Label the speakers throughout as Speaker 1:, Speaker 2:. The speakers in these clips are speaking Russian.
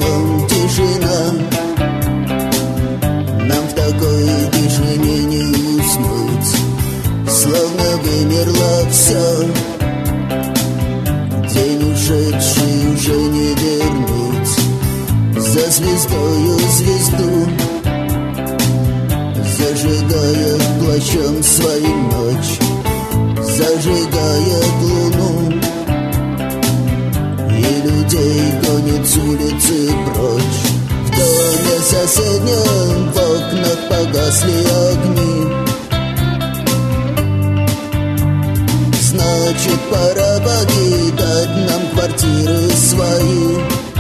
Speaker 1: днем тишина. Нам в такой тишине не уснуть, словно вымерло все. День ушедший уже не вернуть, за звездою звезду, зажигает плащом своим ночь, зажигает луну, и людей гонит с улицы прочь. В доме соседнем в окнах погасли огни. Значит, пора покидать нам квартиры свои.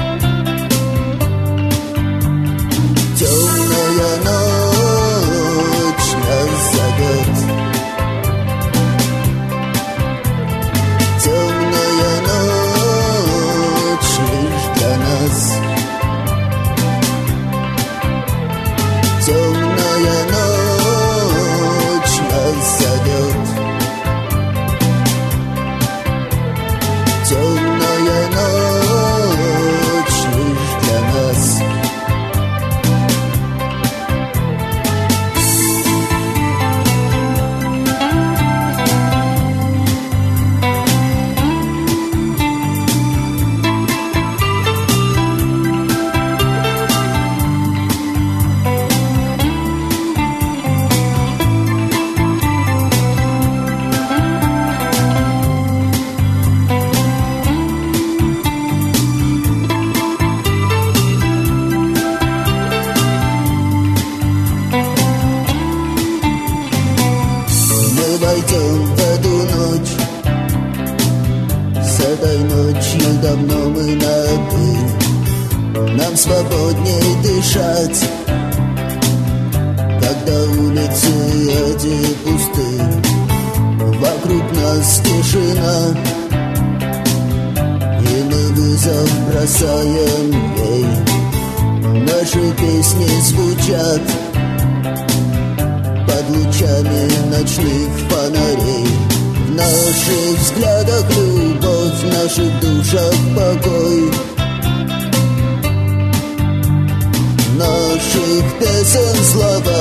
Speaker 1: Темная ночь нас зовет. Темная ночь лишь для нас. Темная ночь нас зовет. Темная ночь лишь для нас. Войдем в эту ночь, с этой ночью давно мы на «ты». Нам свободней дышать, когда улицы эти пусты. Вокруг нас тишина, и мы вызов бросаем ей. Наши песни звучат под лучами ночных фонарей. В наших взглядах любовь, в наших душах покой. Наших песен слова